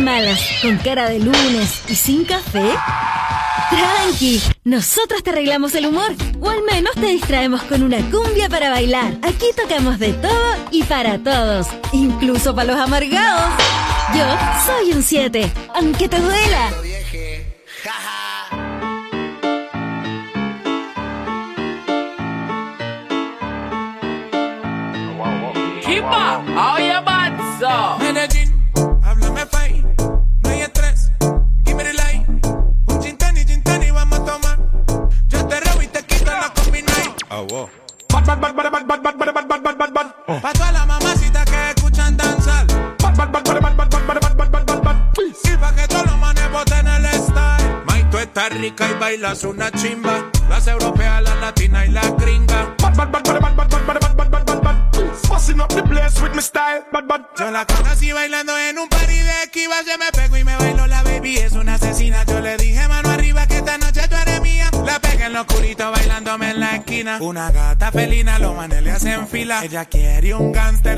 malas, con cara de lunes y sin café? Tranqui, nosotros te arreglamos el humor, o al menos te distraemos con una cumbia para bailar. Aquí tocamos de todo y para todos, incluso para los amargados. Yo soy un 7, aunque te duela. Kipa, oye Matzo. Medellín, háblame fai, no hay estrés, give me the light. Un gin tonic, vamos a tomar. Yo te robo y te quito la combinay. Ah, wow. Bad. Pa' todas las mamacitas que escuchan danzar. Bad. Y pa' que todos los manes boten el style. May, tú estás rica y bailas una chimba. Las europeas, las latinas y las gringas. Busting up the place with my style, bad. Yo la conocí bailando en un party de esquivas. Yo me pego y me bailo, la baby es una asesina. Yo le dije mano arriba que esta noche tú eres mía. La pegué en lo oscurito bailándome en la esquina. Una gata felina, los manes le hacen fila. Ella quiere un gánster